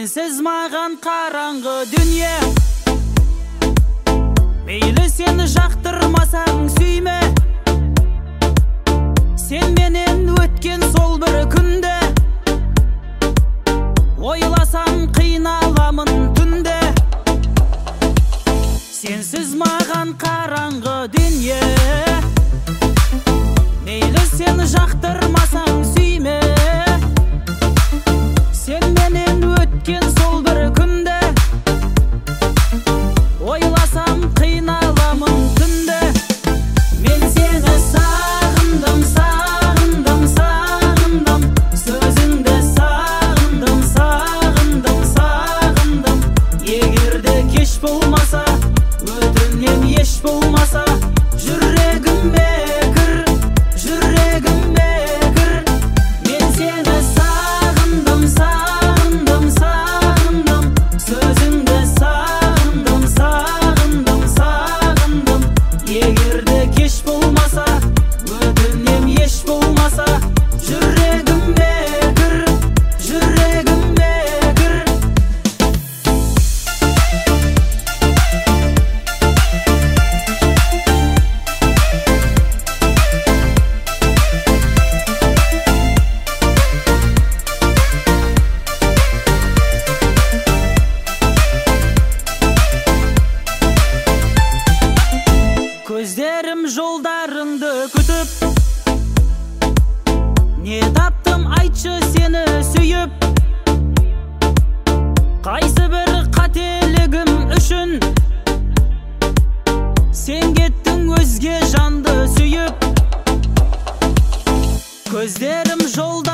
Сенсіз маған қараңғы дүние. Мейлі сені жақтырмасаң сүйме. Сен менен өткен сол бір күнде, ойласам қиналамын түнде. Сенсіз маған қараңғы дүние. Мейлі сені жақтырмасаң сүйме. Сен менен өткен сол бір күнде, ойласам қиналамын түнде. Мен сені сағындым, сағындым, сағындым. Сөзіңді сағындым, сағындым, сағындым. Егерде кеш болмаса, өтінем еш болмаса, жүрегіме кір, жүрегіме кір. Мен сені сағындым, сағындым, сағындым. Сөзіңді сағындым, сағындым, сағындым. Егерде кеш болмаса, өтінем еш болмаса, жүрегіме кір, жүрегіме кір. Көздерім жолдарыңды күтіп, не таптым айтшы сені сүйіп. Қайсы бір қателігім үшін сен кеттің өзге жанды сүйіп. Көздерім жол